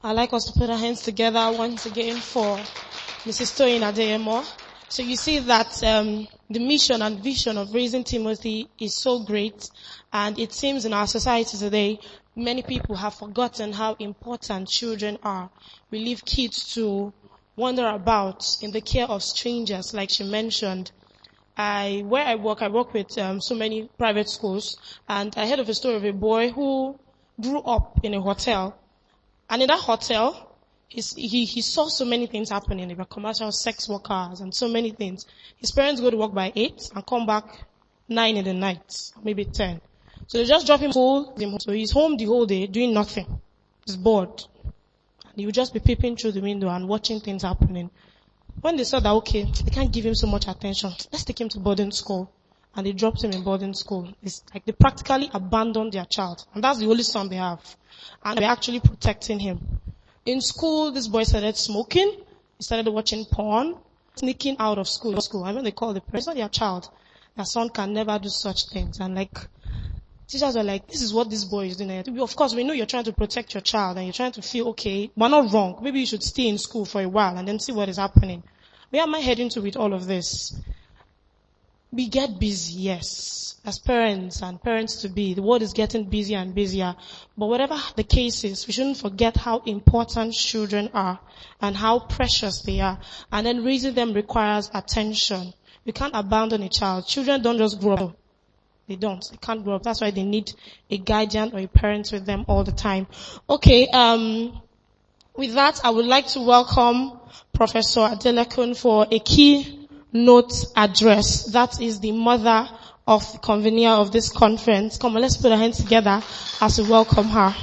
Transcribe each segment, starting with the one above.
I'd like us to put our hands together once again for Mrs. Toyin Adeyemo. So you see that the mission and vision of Raising Timothy is so great, and it seems in our society today, many people have forgotten how important children are. We leave kids to wander about in the care of strangers, like she mentioned. Where I work with so many private schools, and I heard of a story of a boy who grew up in a hotel. And in that hotel, he saw so many things happening. There were commercial sex workers and so many things. His parents go to work by 8 and come back 9 in the night, maybe 10. So they just drop him home. So he's home the whole day doing nothing. He's bored. And he would just be peeping through the window and watching things happening. When they saw that, okay, they can't give him so much attention, let's take him to boarding school. And they dropped him in boarding school. It's like they practically abandoned their child. And that's the only son they have. And they're actually protecting him. In school, this boy started smoking. He started watching porn, sneaking out of school. And when they call the parents, not their child, their son can never do such things. And teachers are like, this is what this boy is doing. Of course, we know you're trying to protect your child and you're trying to feel, okay, we're not wrong. Maybe you should stay in school for a while and then see what is happening. Where am I heading to with all of this? We get busy, yes, as parents and parents-to-be. The world is getting busier and busier. But whatever the case is, we shouldn't forget how important children are and how precious they are. And then raising them requires attention. We can't abandon a child. Children don't just grow up. They don't. They can't grow up. That's why they need a guardian or a parent with them all the time. Okay, with that, I would like to welcome Professor Adelekun for a keynote address. That is the mother of the convener of this conference. Come on, let's put our hands together as we welcome her.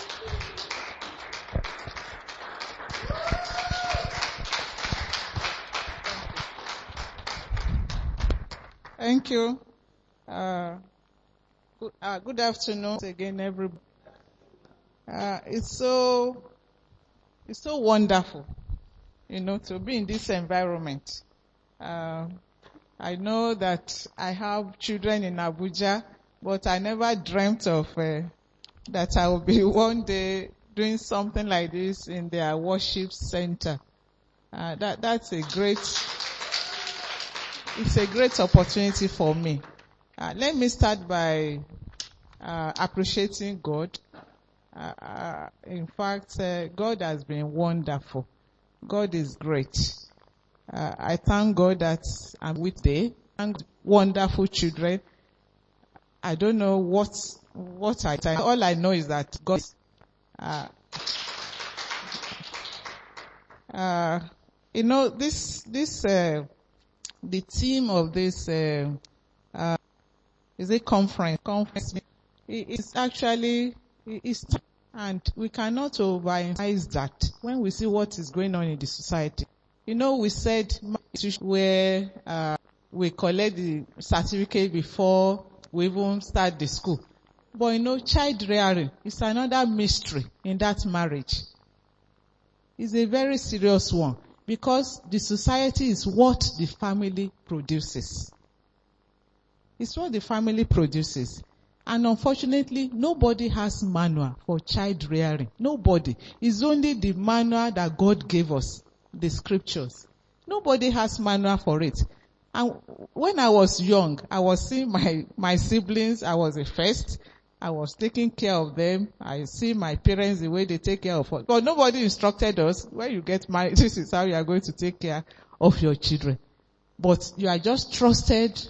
Thank you. Good afternoon again, everybody. It's so wonderful, to be in this environment. I know that I have children in Abuja, but I never dreamt of that I will be one day doing something like this in their worship center. It's a great opportunity for me. Let me start by appreciating God. In fact, God has been wonderful. God is great. I thank God that I'm with them and wonderful children. I don't know what I thank. All I know is that God is, the theme of this, is a conference. It's actually, and we cannot overemphasize that when we see what is going on in the society. We said where we collect the certificate before we even start the school. But child rearing is another mystery in that marriage. It's a very serious one because the society is what the family produces. It's what the family produces. And unfortunately, nobody has manual for child rearing. Nobody. It's only the manual that God gave us, the scriptures. Nobody has manual for it. And when I was young, I was seeing my siblings. I was the first. I was taking care of them. I see my parents, the way they take care of us. But nobody instructed us, when you get married, this is how you are going to take care of your children. But you are just trusted,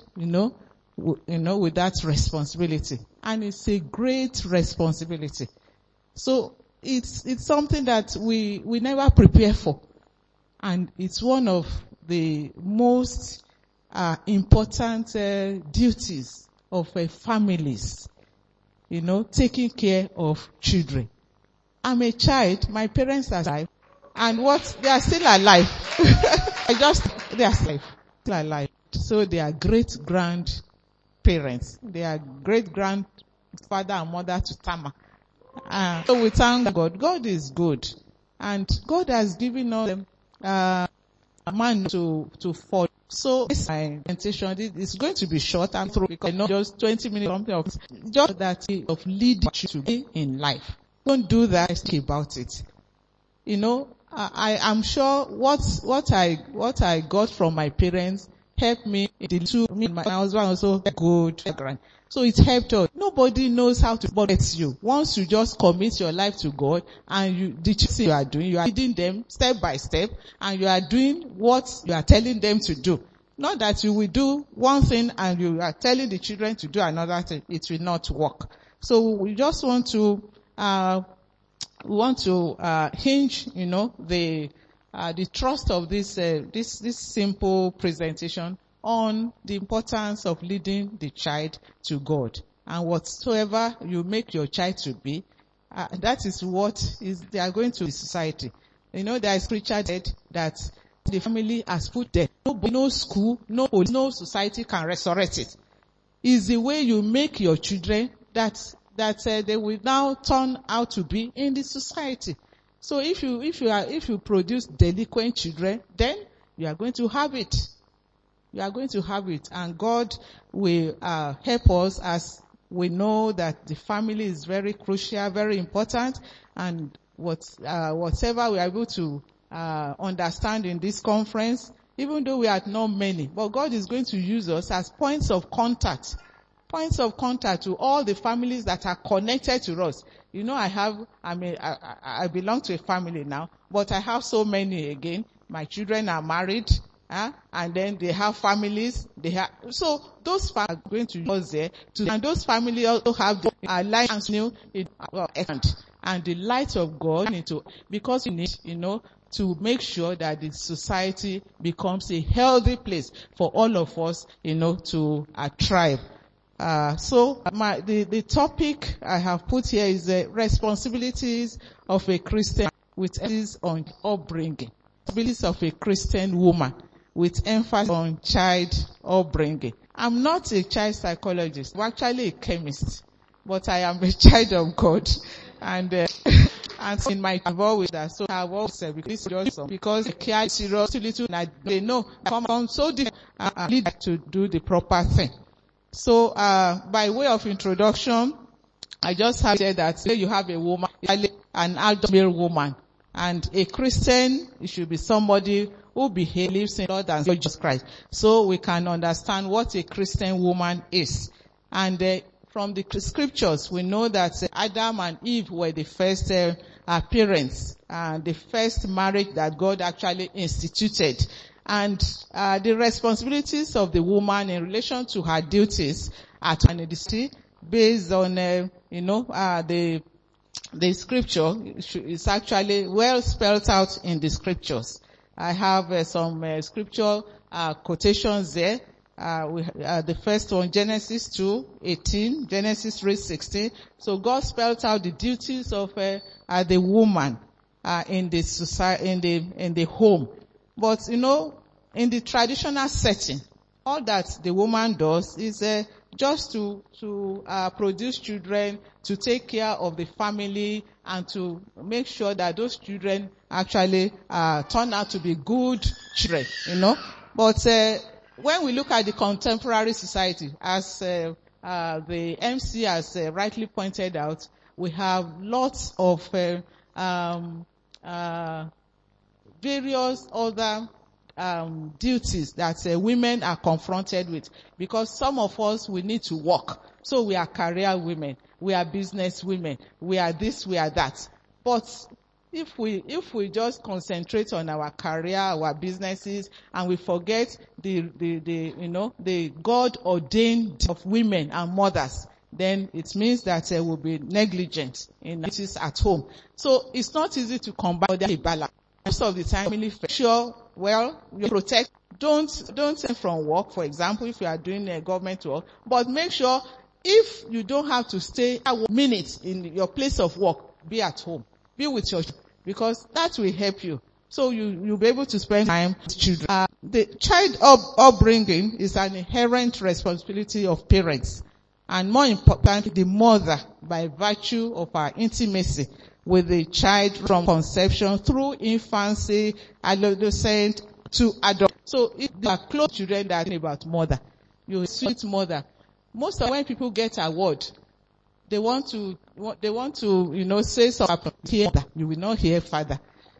with that responsibility. And it's a great responsibility. So it's something that we never prepare for. And it's one of the most important duties of families, taking care of children. I'm a child, my parents are alive, and they are still alive. They are still alive. So they are great-grandparents. They are great-grandfather and mother to Tama. So we thank God. God is good. And God has given us a man to follow. So this presentation is going to be short and through because not just 20 minutes something of just that of leading to be in life. Don't do that, think about it. I am sure what I got from my parents helped me me and my husband also good background. So it helped us. Nobody knows how to budget you. Once you just commit your life to God and the thing you are doing, you are leading them step by step and you are doing what you are telling them to do. Not that you will do one thing and you are telling the children to do another thing. It will not work. So we just want to hinge, the trust of this simple presentation on the importance of leading the child to God. And whatsoever you make your child to be, that is what they are going to the society. There is scripture that the family has put there. No school, no society can resurrect it. It's the way you make your children that they will now turn out to be in the society. So if you produce delinquent children, then you are going to have it. You are going to have it, and God will help us, as we know that the family is very crucial, very important, and whatever we are able to understand in this conference, even though we are not many, but God is going to use us as points of contact to all the families that are connected to us. I belong to a family now, but I have so many again. My children are married. And then they have families. So those families are going to use us there. And those families also have a light and the light of God because we need, to make sure that the society becomes a healthy place for all of us, to thrive. So the topic I have put here is the responsibilities of a Christian with emphasis on upbringing. Responsibilities of a Christian woman with emphasis on child upbringing. I'm not a child psychologist. I'm actually a chemist, but I am a child of God. And in my involved with that, so I have always said because the care is serious, little, and they know come so different lead to do the proper thing. So by way of introduction, I just have said that you have a woman, an adult male woman, and a Christian, it should be somebody who believes in Lord and Jesus Christ. So we can understand what a Christian woman is. And from the scriptures, we know that Adam and Eve were the first parents, the first marriage that God actually instituted. And the responsibilities of the woman in relation to her duties at university, based on the scripture is actually well spelled out in the scriptures. I have some scripture quotations there. The first one, Genesis 2:18, Genesis 3:16. So God spelled out the duties of the woman in the society, in the home. But in the traditional setting, all that the woman does is just to produce children, to take care of the family, and to make sure that those children actually turn out to be good children, But when we look at the contemporary society, as the MC has rightly pointed out, we have lots of various other duties that women are confronted with, because some of us, we need to work. So we are career women, we are business women, we are this, we are that. But if we just concentrate on our career, our businesses, and we forget the God ordained of women and mothers, then it means that we'll be negligent in duties at home. So it's not easy to combine the balance. Most of the time, you protect. Don't send from work, for example, if you are doing government work, but make sure if you don't have to stay a minute in your place of work, be at home, be with your children, because that will help you. So you'll be able to spend time with children. The child upbringing is an inherent responsibility of parents, and more importantly, the mother, by virtue of her intimacy with the child from conception through infancy, adolescent to adult. So if they are close children that are about mother, you're a sweet mother. Most of when people get award, they want to say something. Here, you will not hear father.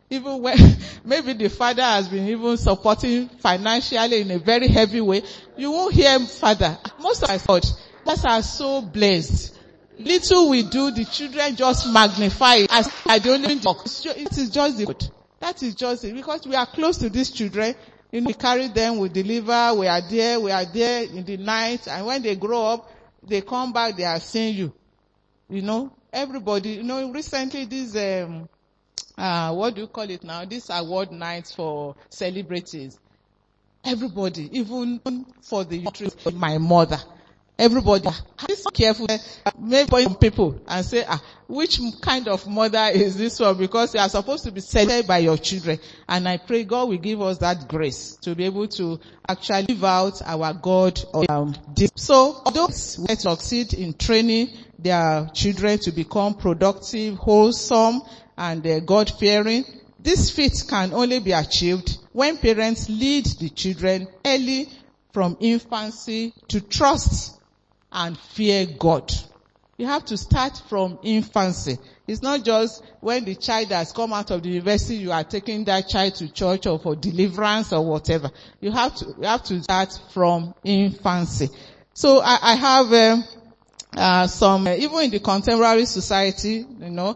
even when maybe the father has been even supporting financially in a very heavy way, you won't hear father. Most of us fathers are so blessed. Little we do, the children just magnify it as the only work. It is just the good. That is just it. Because we are close to these children. You know, we carry them, we deliver, we are there in the night, and when they grow up, they come back, they are seeing you. You know, everybody, you know, recently this, what do you call it now? This award night for celebrities. Everybody, even for the youth, my mother, everybody, be careful. Maybe people and say, which kind of mother is this one? Because you are supposed to be celebrated by your children. And I pray God will give us that grace to be able to actually live out our God. So those who succeed in training their children to become productive, wholesome, and God-fearing, this feat can only be achieved when parents lead the children early from infancy to trust and fear God. You have to start from infancy. It's not just when the child has come out of the university, you are taking that child to church or for deliverance or whatever. You have to start from infancy. So I have some, even in the contemporary society, you know,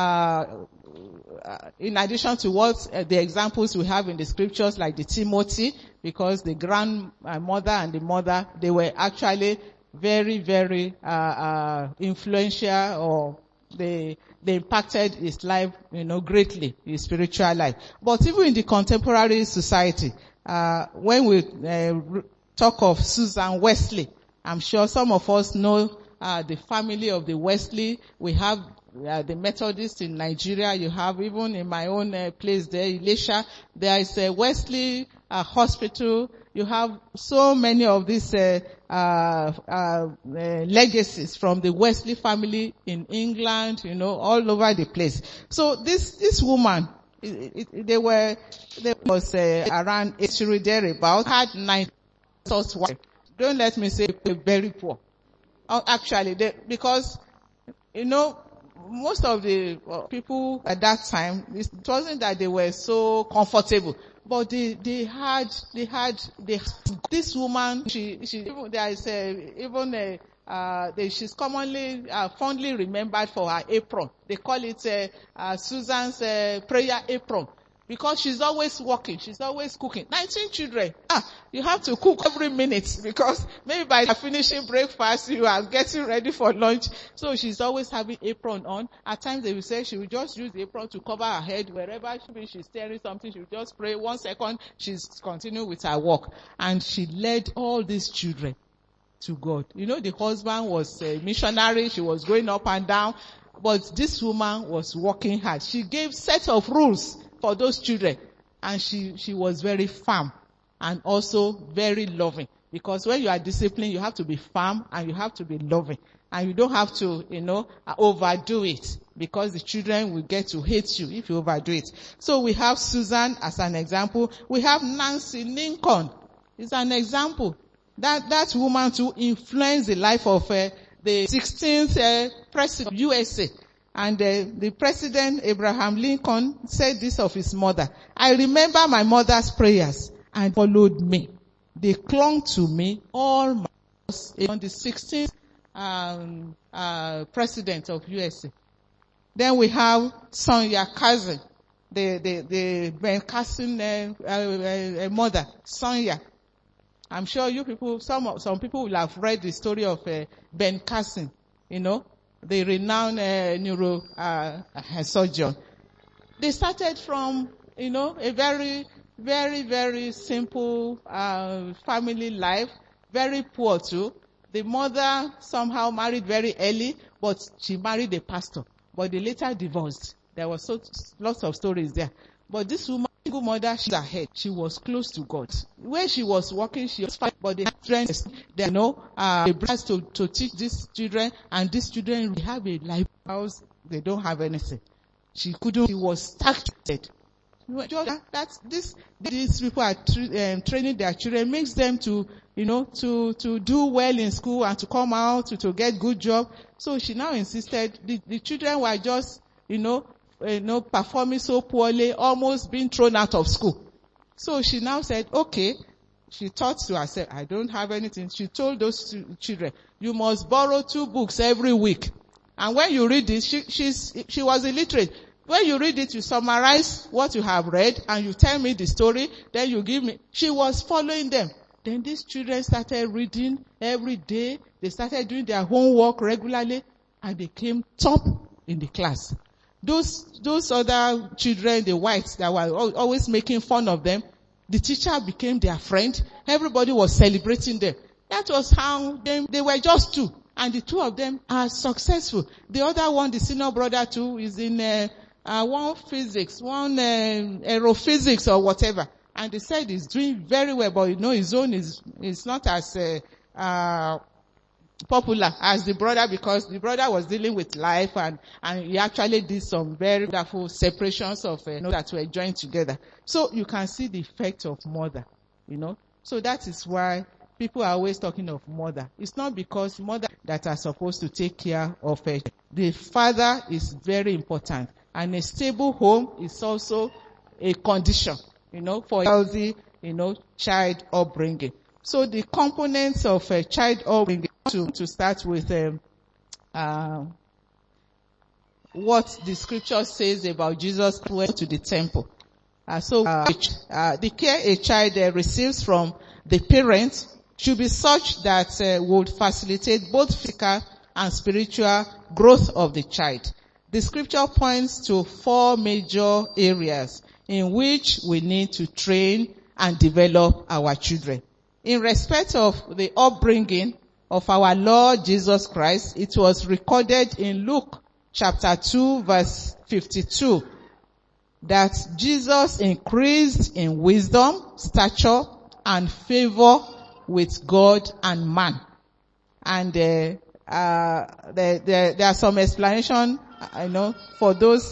in addition to what the examples we have in the scriptures, like the Timothy, because the grandmother and the mother, they were actually very, very influential, or they impacted his life, you know, greatly, his spiritual life. But even in the contemporary society, when we talk of Susan Wesley, I'm sure some of us know the family of the Wesley. We have the Methodists in Nigeria. You have even in my own place there, Elisha, there is a Wesley hospital. You have so many of these legacies from the Wesley family in England, you know, all over the place. So this woman, they was around 80 thereabout, had 9 sons. Don't let me say very poor. Actually, because, you know, most of the people at that time, it wasn't that they were so comfortable, but they had this woman. She's commonly fondly remembered for her apron. They call it Susan's prayer apron. Because she's always working, she's always cooking. 19 children. You have to cook every minute, because maybe by finishing breakfast, you are getting ready for lunch. So she's always having apron on. At times they will say she will just use the apron to cover her head. Wherever she's staring something, she will just pray. 1 second, she's continuing with her work. And she led all these children to God. You know, the husband was a missionary. She was going up and down. But this woman was working hard. She gave set of rules for those children, and she was very firm and also very loving, because when you are disciplined, you have to be firm and you have to be loving, and you don't have to, you know, overdo it, because the children will get to hate you if you overdo it. So we have Susan as an example. We have Nancy Lincoln. It's an example. That woman too influenced the life of the 16th president of USA. And the president, Abraham Lincoln, said this of his mother: "I remember my mother's prayers and followed me. They clung to me all my life." On the 16th president of USA. Then we have Sonia Cousin, the Ben Carson mother, Sonia. I'm sure you people, some people will have read the story of Ben Carson, you know, the renowned neurosurgeon. They started from, you know, a very, very, very simple family life, very poor too. The mother somehow married very early, but she married a pastor. But they later divorced. There was lots of stories there. But this woman, single mother, she's ahead. She was close to God. Where she was working, she was fine, but they had friends, they brought to teach these children, and these children have a life house. They don't have anything. She was stuck. These people are training their children, makes them to do well in school and to come out to get good job. So she now insisted the children were just, performing so poorly, almost being thrown out of school. So she now said, okay, she thought to herself, I don't have anything. She told those children, you must borrow 2 books every week. And when you read it, she was illiterate. When you read it, you summarize what you have read and you tell me the story, then you give me. She was following them. Then these children started reading every day. They started doing their homework regularly and they came top in the class. Those other children, the whites that were always making fun of them, the teacher became their friend. Everybody was celebrating them. That was how they were just 2. And the 2 of them are successful. The other one, the senior brother too, is in one physics, one aerophysics or whatever. And they said he's doing very well, but his own is not as popular as the brother, because the brother was dealing with life and he actually did some very wonderful separations of that were joined together. So you can see the effect of mother, So that is why people are always talking of mother. It's not because mother that are supposed to take care of her. The father is very important. And a stable home is also a condition, for healthy, child upbringing. So the components of child upbringing, to start with what the scripture says about Jesus went to the temple. The care a child receives from the parents should be such that would facilitate both physical and spiritual growth of the child. The scripture points to 4 major areas in which we need to train and develop our children. In respect of the upbringing of our Lord Jesus Christ, it was recorded in Luke chapter 2 verse 52 that Jesus increased in wisdom, stature, and favor with God and man. And there are some explanation, for those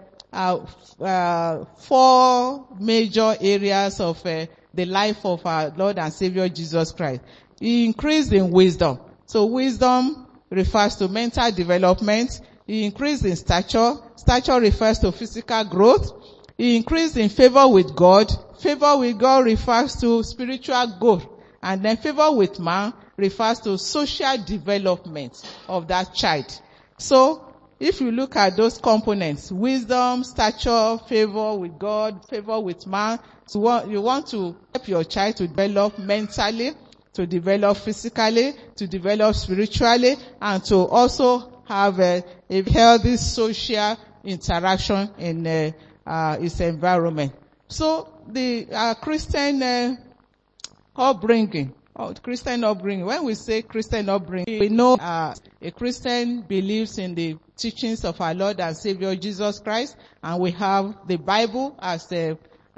4 major areas of the life of our Lord and Savior Jesus Christ. He increased in wisdom. So wisdom refers to mental development. He increased in stature. Stature refers to physical growth. He increased in favor with God. Favor with God refers to spiritual growth. And then favor with man refers to social development of that child. So, if you look at those components, wisdom, stature, favor with God, favor with man, so you want to help your child to develop mentally, to develop physically, to develop spiritually, and to also have a healthy social interaction in its environment. So, the Christian upbringing. When we say Christian upbringing, we know a Christian believes in the teachings of our Lord and Savior Jesus Christ, and we have the Bible as the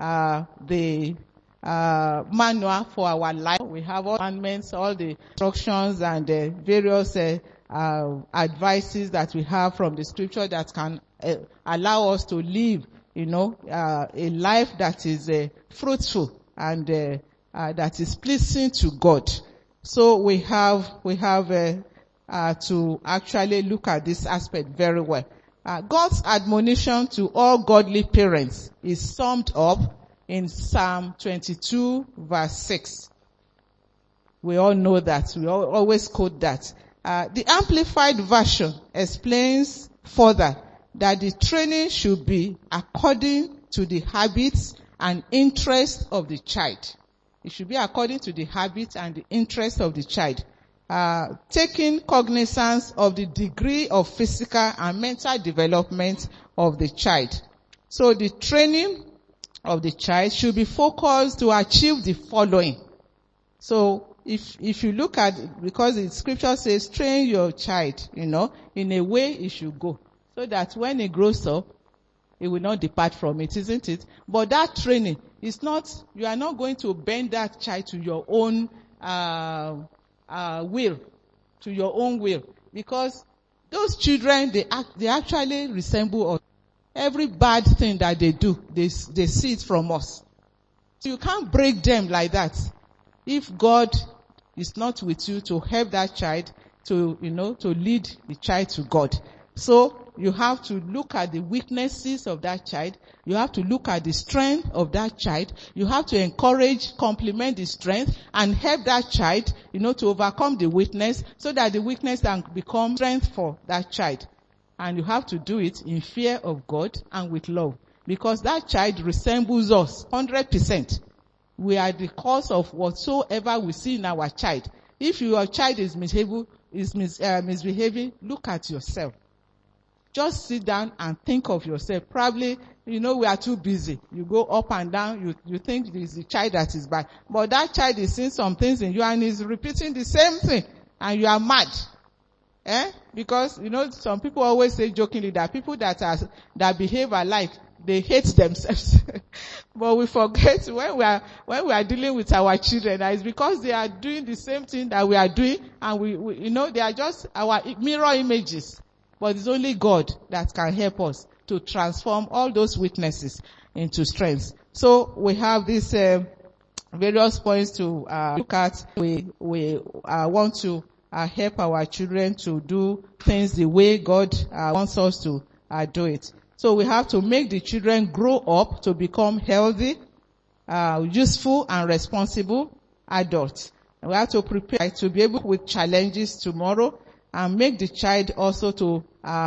manual for our life. We have all the commandments, all the instructions, and the various advices that we have from the scripture that can allow us to live, a life that is fruitful and that is pleasing to God. So we have to actually look at this aspect very well. God's admonition to all godly parents is summed up in Psalm 22 verse 6. We all know that. We always quote that. The Amplified Version explains further that the training should be according to the habits and interests of the child. It should be according to the habits and the interests of the child. Taking cognizance of the degree of physical and mental development of the child. So the training of the child should be focused to achieve the following. So if you look at it, because the scripture says train your child, in a way it should go. So that when he grows up, he will not depart from it, isn't it? But that training is not, you are not going to bend that child to your own will, because those children, they actually resemble us. Every bad thing that they do, they see it from us. So you can't break them like that. If God is not with you to help that child to lead the child to God. So you have to look at the weaknesses of that child. You have to look at the strength of that child. You have to encourage, complement the strength, and help that child, to overcome the weakness so that the weakness can become strength for that child. And you have to do it in fear of God and with love. Because that child resembles us 100%. We are the cause of whatsoever we see in our child. If your child is misbehaving, look at yourself. Just sit down and think of yourself. Probably, we are too busy. You go up and down, you think it's the child that is bad. But that child is seeing some things in you and is repeating the same thing. And you are mad. Because, some people always say jokingly that people that behave alike, they hate themselves. But we forget when we are dealing with our children, that it's because they are doing the same thing that we are doing, and we they are just our mirror images. But it's only God that can help us to transform all those weaknesses into strengths. So we have these various points to look at. We want to help our children to do things the way God wants us to do it. So we have to make the children grow up to become healthy, useful and responsible adults. And we have to prepare to be able with challenges tomorrow and make the child also to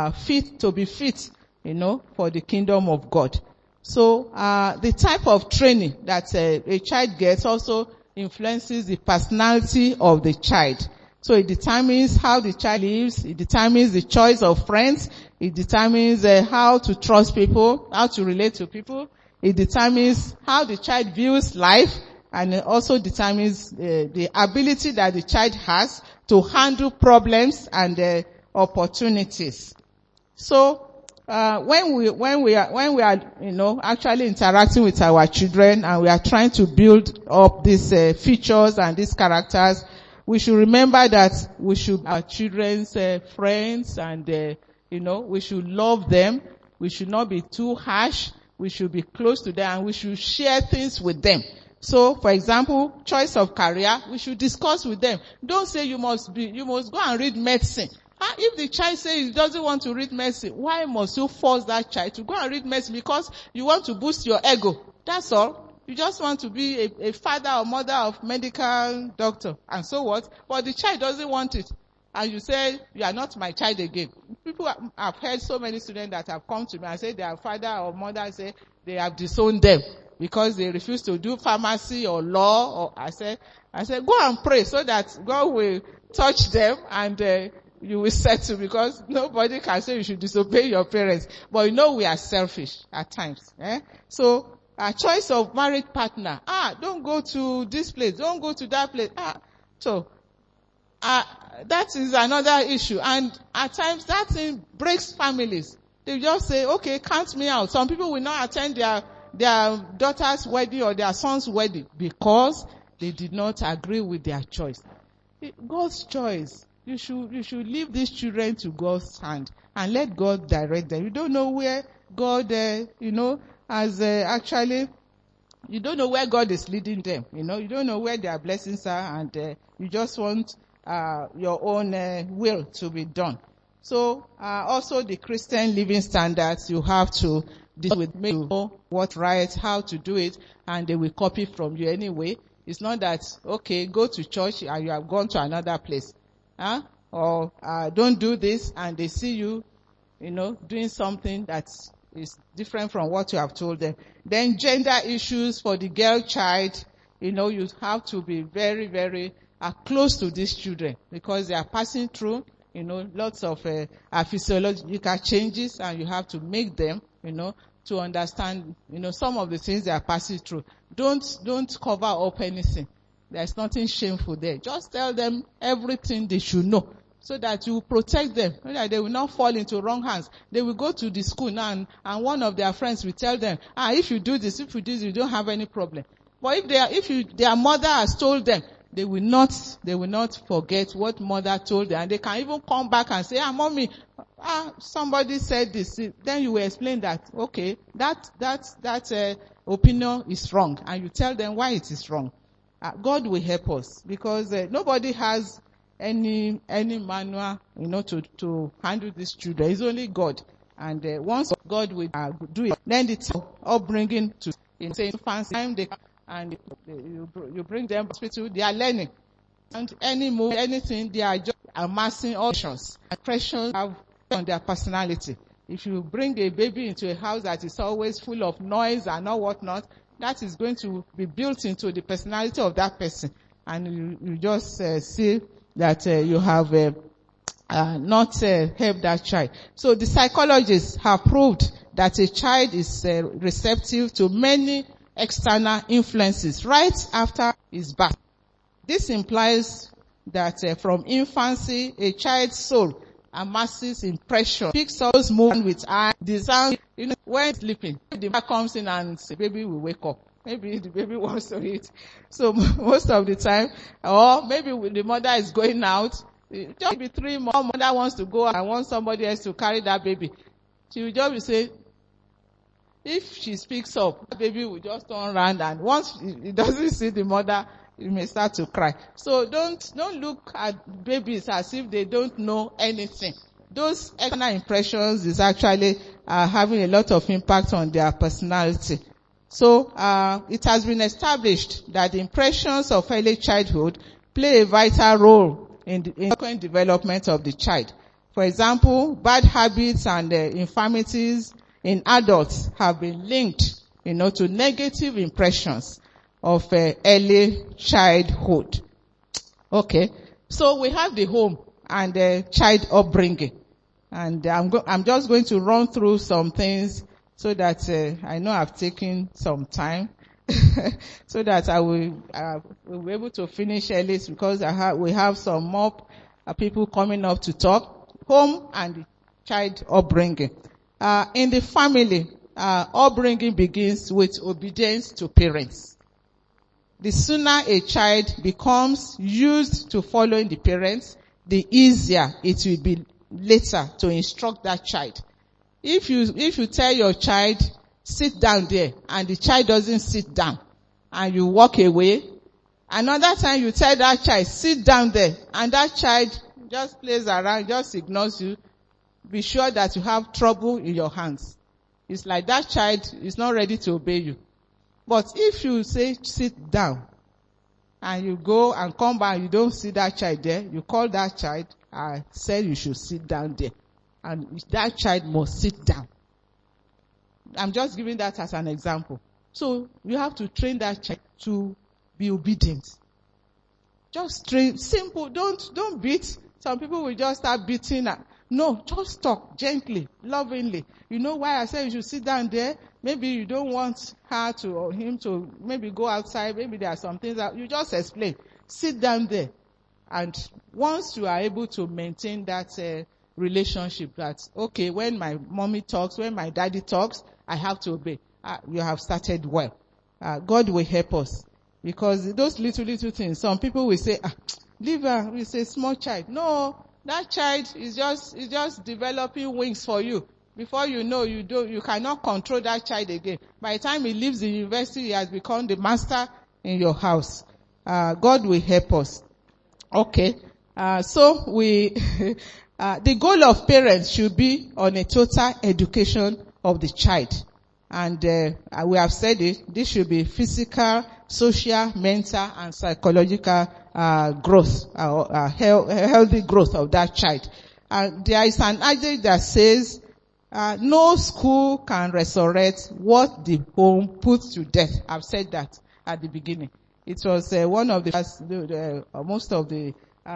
be fit, for the kingdom of God. So the type of training that a child gets also influences the personality of the child. So it determines how the child lives. It determines the choice of friends. It determines how to trust people, how to relate to people. It determines how the child views life, and it also determines the ability that the child has to handle problems and opportunities. So when we are actually interacting with our children and we are trying to build up these features and these characters, we should remember that we should be our children's friends, and we should love them. We should not be too harsh. We should be close to them, and we should share things with them. So, for example, choice of career, we should discuss with them. Don't say you must go and read medicine. If the child says he doesn't want to read medicine, why must you force that child to go and read medicine? Because you want to boost your ego. That's all. You just want to be a father or mother of medical doctor. And so what? But the child doesn't want it. And you say, you are not my child again. People have heard so many students that have come to me and say their father or mother say they have disowned them because they refuse to do pharmacy or law. Or I say, go and pray so that God will touch them and you will settle, because nobody can say you should disobey your parents. But we are selfish at times. So, a choice of marriage partner. Don't go to this place. Don't go to that place. So, that is another issue. And at times that thing breaks families. They just say, okay, count me out. Some people will not attend their daughter's wedding or their son's wedding because they did not agree with their choice. God's choice. You should leave these children to God's hand and let God direct them. You don't know where God, you don't know where God is leading them. You don't know where their blessings are, and you just want your own will to be done. So also the Christian living standards, you have to deal with, make you know what's right, how to do it, and they will copy from you anyway. It's not that, okay, go to church and you have gone to another place. Or don't do this, and they see you, doing something that is different from what you have told them. Then gender issues for the girl child, you have to be very, very close to these children because they are passing through, lots of physiological changes, and you have to make them, to understand, some of the things they are passing through. Don't cover up anything. There's nothing shameful there. Just tell them everything they should know so that you protect them, so that they will not fall into wrong hands. They will go to the school now and one of their friends will tell them, if you do this, you don't have any problem. But if their mother has told them, they will not forget what mother told them. And they can even come back and say, mommy, somebody said this. Then you will explain that, okay, that opinion is wrong. And you tell them why it is wrong. God will help us because nobody has any manual, to handle these children. It's only God. And once God will do it, then the time upbringing to in say infancy time you bring them to hospital, they are learning. And any move, anything, they are just amassing options. Pressures have on their personality. If you bring a baby into a house that is always full of noise and all whatnot, that is going to be built into the personality of that person. And you just see that you have not helped that child. So the psychologists have proved that a child is receptive to many external influences right after his birth. This implies that from infancy, a child's soul amasses impression, picks up those movements with eye, design, when sleeping. If the mother comes in and the baby will wake up. Maybe the baby wants to eat. So most of the time, or maybe the mother is going out, just maybe 3 months, mother wants to go and wants somebody else to carry that baby. She will just be saying, if she speaks up, the baby will just turn around, and once he doesn't see the mother, he may start to cry. So don't look at babies as if they don't know anything. Those external impressions is actually having a lot of impact on their personality. So it has been established that the impressions of early childhood play a vital role in the subsequent development of the child. For example, bad habits and infirmities in adults have been linked, to negative impressions of early childhood. Okay, so we have the home and child upbringing, and I'm just going to run through some things so that I know I've taken some time, so that I will be able to finish early, because we have some more people coming up to talk. Home and the child upbringing. In the family, upbringing begins with obedience to parents. The sooner a child becomes used to following the parents, the easier it will be later to instruct that child. If you tell your child, sit down there, and the child doesn't sit down, and you walk away, another time you tell that child, sit down there, and that child just plays around, just ignores you, be sure that you have trouble in your hands. It's like that child is not ready to obey you. But if you say, sit down, and you go and come back, you don't see that child there, you call that child, I said you should sit down there. And that child must sit down. I'm just giving that as an example. So you have to train that child to be obedient. Just train, simple, don't beat. Some people will just start beating. No, just talk gently, lovingly. You know why I said you should sit down there? Maybe you don't want her to or him to maybe go outside. Maybe there are some things that you just explain. Sit down there. And once you are able to maintain that relationship, that, okay, when my mommy talks, when my daddy talks, I have to obey. You have started well. God will help us. Because those little things, some people will say, leave her, we say small child. No, that child is just developing wings for you. Before you know, you cannot control that child again. By the time he leaves the university, he has become the master in your house. God will help us. Okay. So the goal of parents should be on a total education of the child. And we have said it, this should be physical, social, mental, and psychological growth, healthy growth of that child. There is an adage that says, no school can resurrect what the home puts to death. I've said that at the beginning. It was one of most of the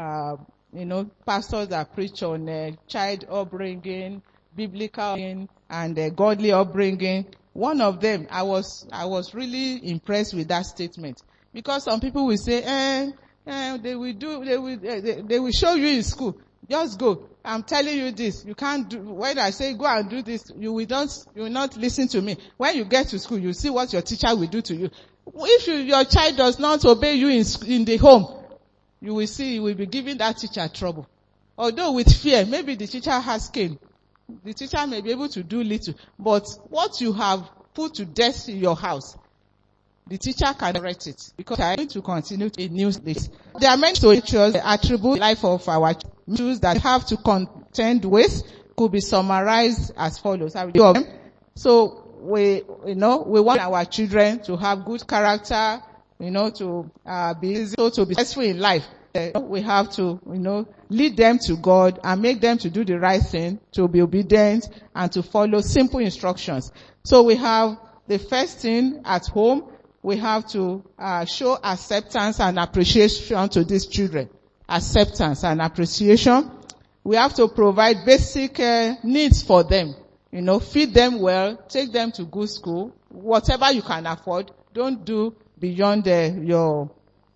pastors that preach on child upbringing, biblical upbringing, and godly upbringing. One of them, I was really impressed with that statement, because some people will say, they will show you in school. Just go. I'm telling you this. You can't do, when I say go and do this, you will not listen to me. When you get to school, you see what your teacher will do to you. If your child does not obey you in the home, you will see you will be giving that teacher trouble. Although with fear, maybe the teacher has cane. The teacher may be able to do little. But what you have put to death in your house, the teacher can correct it, because they are going to continue to use this. They are meant to teach us the attribute life of our issues that we have to contend with, could be summarized as follows. I will do them. So we want our children to have good character, to be successful in life. We have to, lead them to God and make them to do the right thing, to be obedient and to follow simple instructions. So we have the first thing at home. We have to show acceptance and appreciation to these children. Acceptance and appreciation. We have to provide basic needs for them. Feed them well, take them to good school, whatever you can afford. Don't do beyond your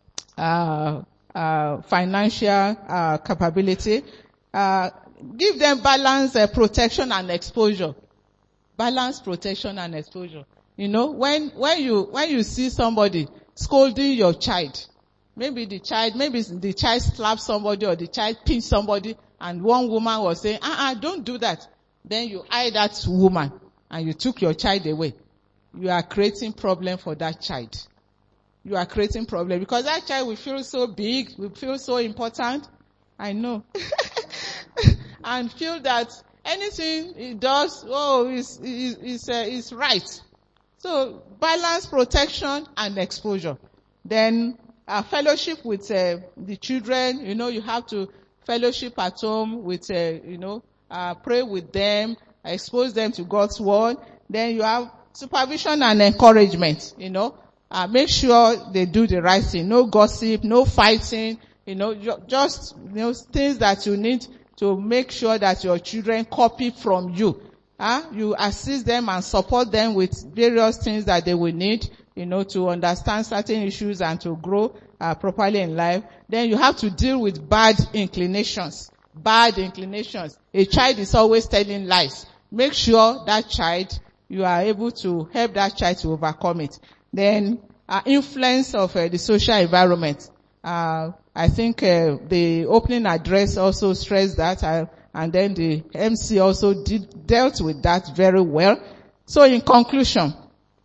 financial capability. Give them balance, protection and exposure. Balance, protection and exposure. When you see somebody scolding your child, maybe the child slapped somebody or the child pinched somebody, and one woman was saying, don't do that. Then you eye that woman and you took your child away. You are creating problem for that child. You are creating problem because that child will feel so big, will feel so important. I know. And feel that anything he does, is right. So balance, protection and exposure. Then fellowship with the children. You have to fellowship at home with, pray with them, expose them to God's word. Then you have supervision and encouragement, make sure they do the right thing. No gossip, no fighting, just, things that you need to make sure that your children copy from you. You assist them and support them with various things that they will need, to understand certain issues and to grow properly in life. Then you have to deal with bad inclinations. Bad inclinations. A child is always telling lies. Make sure that child, you are able to help that child to overcome it. Then, influence of the social environment. I think the opening address also stressed that, and then the MC also dealt with that very well. So in conclusion,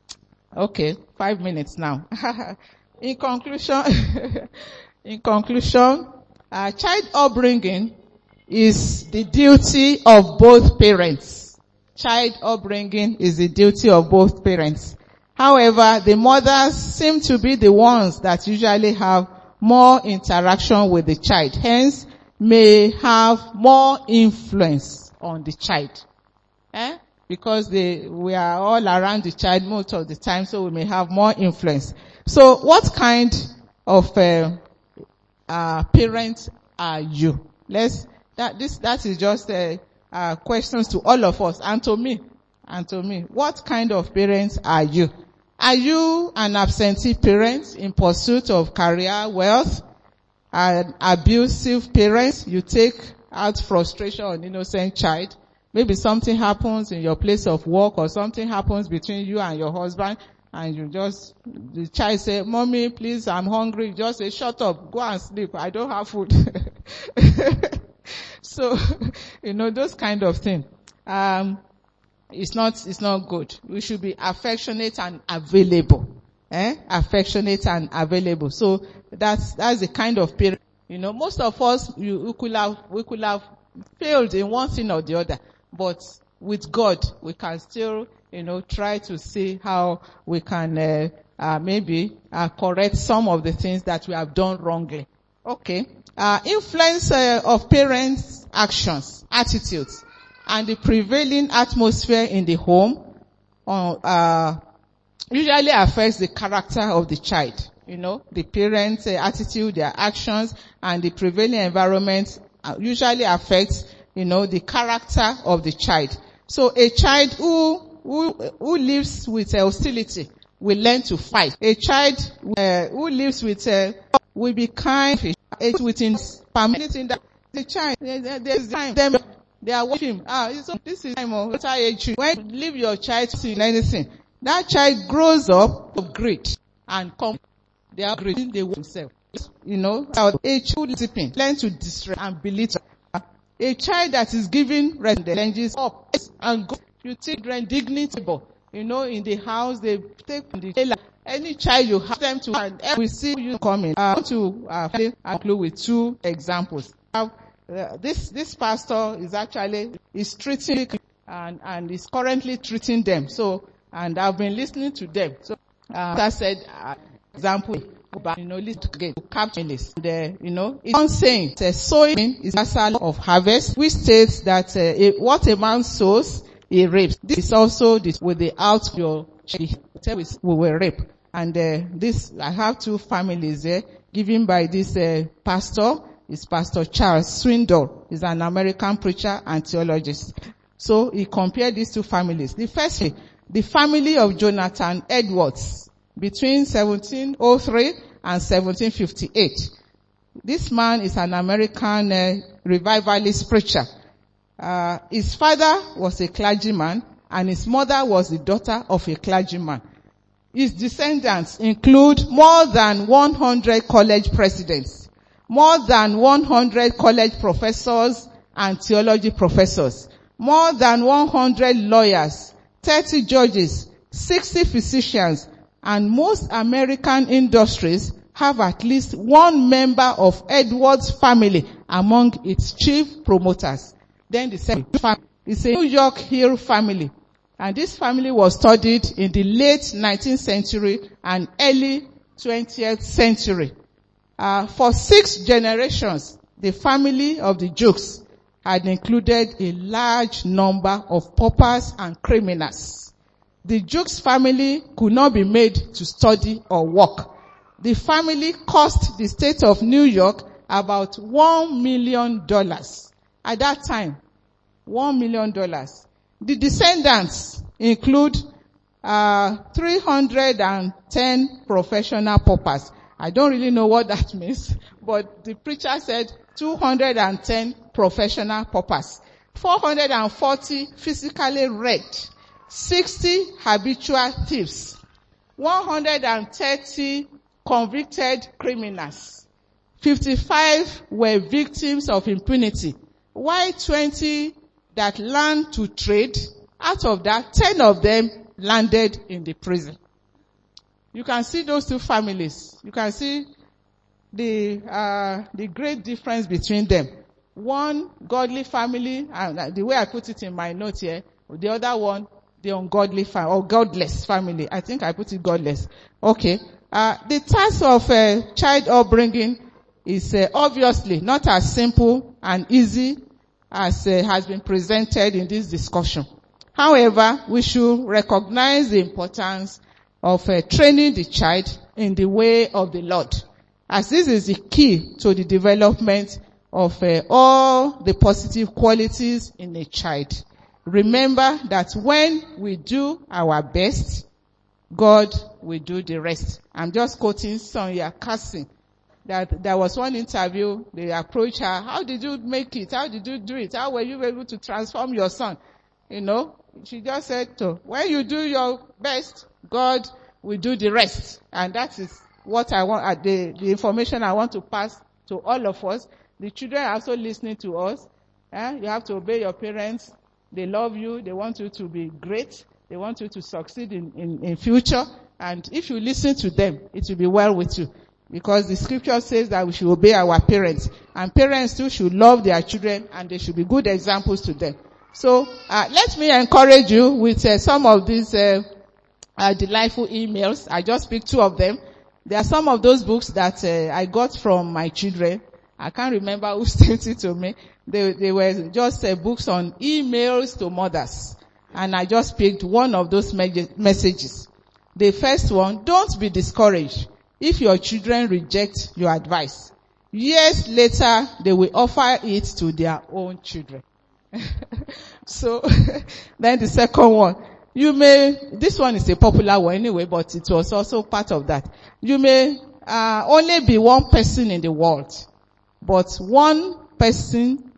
5 minutes now. In conclusion, child upbringing is the duty of both parents. Child upbringing is the duty of both parents. However, the mothers seem to be the ones that usually have more interaction with the child, hence may have more influence on the child. Because we are all around the child most of the time, so we may have more influence. So what kind of parent are you? That is just questions to all of us and to me. What kind of parents are you? Are you an absentee parent in pursuit of career wealth? An abusive parent? You take out frustration on innocent child. Maybe something happens in your place of work or something happens between you and your husband and the child say, "Mommy, please, I'm hungry." You just say, "Shut up, go and sleep. I don't have food." So, those kind of things. It's not good. We should be affectionate and available. Affectionate and available. So that's the kind of parent. Most of us, we could have failed in one thing or the other. But with God, we can still, try to see how we can, maybe, correct some of the things that we have done wrongly. Influence of parents' actions, attitudes, and the prevailing atmosphere in the home usually affects the character of the child. The parents' attitude, their actions, and the prevailing environment usually affects, the character of the child. So a child who lives with hostility will learn to fight. A child who lives with will be kind. Within permitting that the child, there's time them. They are watching. This is time of age. When you leave your child to in anything, that child grows up of greed and they are greedy. They want themselves. A child discipline, learn to distress and belittle. A child that is giving challenges up and go. You take dignity, in the house they take from the any child you have them to, and we see you coming. I want to conclude with two examples. This pastor is treating and is currently treating them. So, and I've been listening to them. So, I said, example, little captain this. It's not saying that sowing is a of harvest, which states that what a man sows, he reaps. This is also this with the out your we will reap. And I have two families there given by this pastor. Is Pastor Charles Swindoll. He's an American preacher and theologist. So he compared these two families. The first, the family of Jonathan Edwards between 1703 and 1758. This man is an American revivalist preacher. His father was a clergyman and his mother was the daughter of a clergyman. His descendants include more than 100 college presidents, more than 100 college professors and theology professors, more than 100 lawyers, 30 judges, 60 physicians, and most American industries have at least one member of Edwards' family among its chief promoters. Then the second family is a New York Hill family. And this family was studied in the late 19th century and early 20th century. For 6 generations, the family of the Jukes had included a large number of paupers and criminals. The Jukes family could not be made to study or work. The family cost the state of New York about $1 million. At that time, $1 million. The descendants include 310 professional paupers. I don't really know what that means, but the preacher said 210 professional paupers, 440 physically wrecked, 60 habitual thieves, 130 convicted criminals, 55 were victims of impunity, while 20 that learned to trade, out of that, 10 of them landed in the prison. You can see those two families. You can see the great difference between them. One godly family, and the way I put it in my note here, the other one, the ungodly family, or godless family. I think I put it godless. Okay. The task of child upbringing is obviously not as simple and easy as has been presented in this discussion. However, we should recognize the importance of training the child in the way of the Lord, as this is the key to the development of all the positive qualities in a child. Remember that when we do our best, God will do the rest. I'm just quoting Sonia Cassin. That there was one interview, they approached her, how did you make it? How did you do it? How were you able to transform your son? She just said, when you do your best, God will do the rest. And that is what I want, the information I want to pass to all of us. The children are also listening to us. You have to obey your parents. They love you. They want you to be great. They want you to succeed in future. And if you listen to them, it will be well with you. Because the scripture says that we should obey our parents. And parents too should love their children and they should be good examples to them. So, let me encourage you with some of these delightful emails. I just picked 2 of them. There are some of those books that I got from my children. I can't remember who sent it to me. They were just books on emails to mothers. And I just picked one of those messages. The first one, don't be discouraged if your children reject your advice. Years later, they will offer it to their own children. So, then the second one, this one is a popular one anyway, but it was also part of that. You may only be one person in the world, but to one person,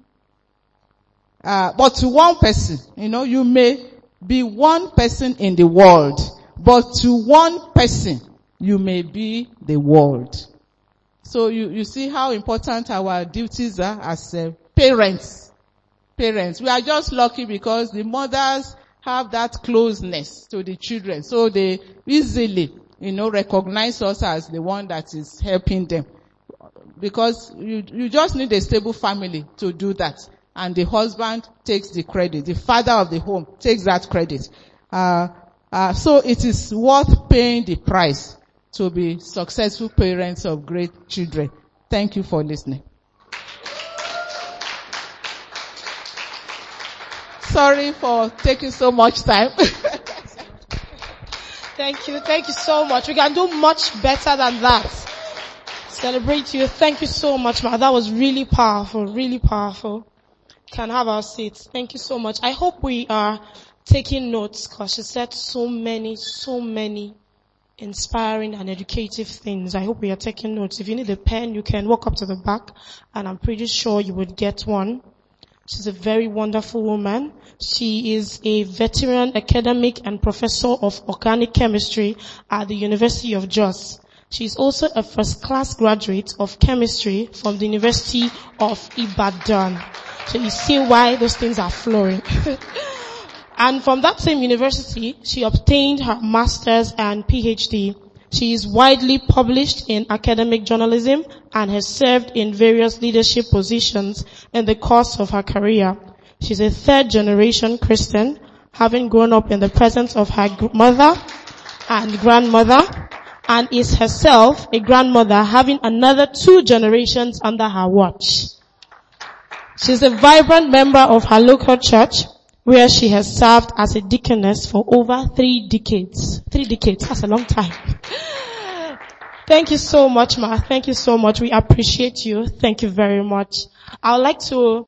you may be one person in the world, but to one person, you may be the world. So you see how important our duties are as parents. We are just lucky because the mothers have that closeness to the children. So they easily, recognize us as the one that is helping them. because you just need a stable family to do that. And the husband takes the credit. The father of the home takes that credit. So it is worth paying the price to be successful parents of great children. Thank you for listening. Sorry for taking so much time. Thank you. Thank you so much. We can do much better than that. Celebrate you. Thank you so much, ma. That was really powerful. Really powerful. Can have our seats. Thank you so much. I hope we are taking notes because she said so many inspiring and educative things. I hope we are taking notes. If you need a pen, you can walk up to the back and I'm pretty sure you would get one. She's a very wonderful woman. She is a veteran academic and professor of organic chemistry at the University of Jos. She's also a first-class graduate of chemistry from the University of Ibadan. So you see why those things are flowing. And from that same university, she obtained her master's and PhD. She is widely published in academic journalism and has served in various leadership positions in the course of her career. She's a third-generation Christian, having grown up in the presence of her mother and grandmother, and is herself a grandmother, having another 2 generations under her watch. She's a vibrant member of her local church, where she has served as a deaconess for over 3 decades. 3 decades, that's a long time. Thank you so much, ma. Thank you so much. We appreciate you. Thank you very much. I would like to